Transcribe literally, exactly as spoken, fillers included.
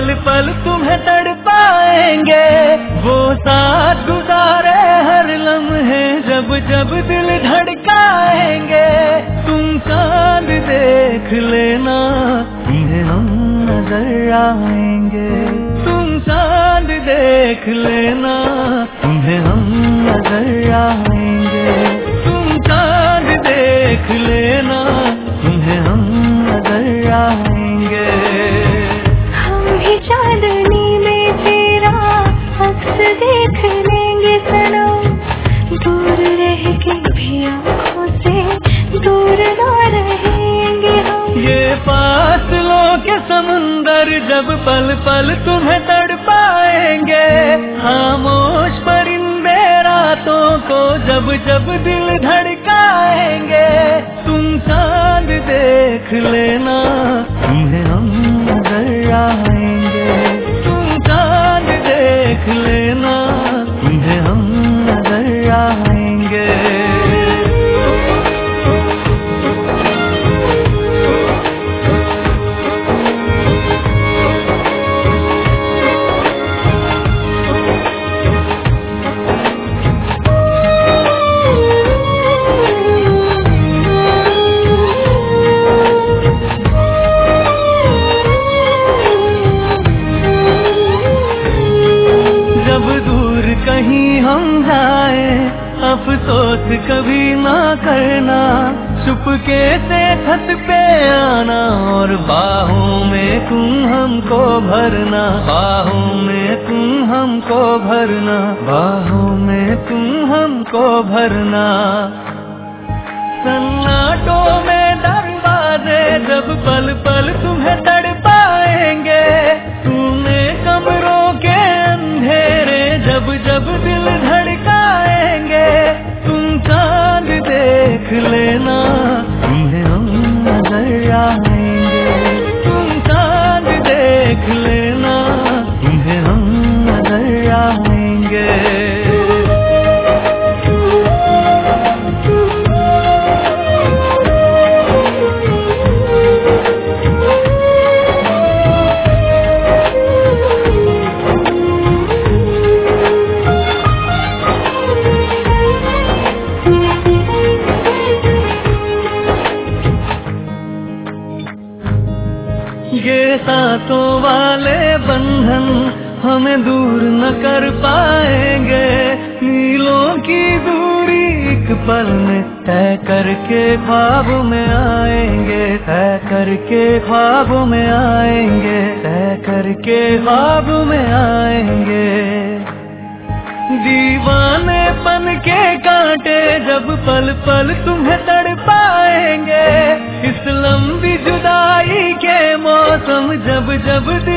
पल पल तुम्हें तड़पाएंगे। वो साथ गुजारे हर लम्हे जब जब दिल धड़काएंगे। तुम चांद देख लेना तुम्हें हम नजर आएंगे। तुम चांद देख लेना तुम्हें हम नजर आएंगे। तुम चांद देख लेना तुम्हें हम नजर आएंगे। हम भी चांदनी में तेरा अक्स देख लेंगे सनम। दूर रह के भी आँखों से दूर ना रहेंगे हम। ये फासलों के समुंदर जब पल पल तुम्हें तड़पाएंगे। खामोश परिंदे रातों को जब जब दिल धड़काएंगे। तुम चांद देख लेना तुम्हें हम नजर आएंगे। तुम चांद देख लेना तुम्हें हम नजर आएंगे। कहीं हम जाए अफसोस कभी ना करना। चुपके से छत पे आना और बाहों में तुम हमको भरना। बाहों में तुम हमको भरना। बाहों में तुम हमको भरना। सन्नाटों में दरवाजे जब पल पल तुम्हें तड़पाएंगे। तुम्हें कमरों के अंधेरे जब जब दिल धड़काएंगे। तुम चांद देख लेना तुम्हें हम नजर आएंगे। तुम चांद देख लेना तुम्हें हम नजर आएंगे। ये सांसों वाले बंधन हमें दूर न कर पाएंगे। मीलों की दूरी एक पल में तय करके ख्वाब में आएंगे। तय करके ख्वाब में आएंगे। तय करके ख्वाब में आएंगे। दीवानेपन के कांटे जब पल पल तुम्हें तड़पाएंगे। इस लंबी जुदाई के मौसम जब जब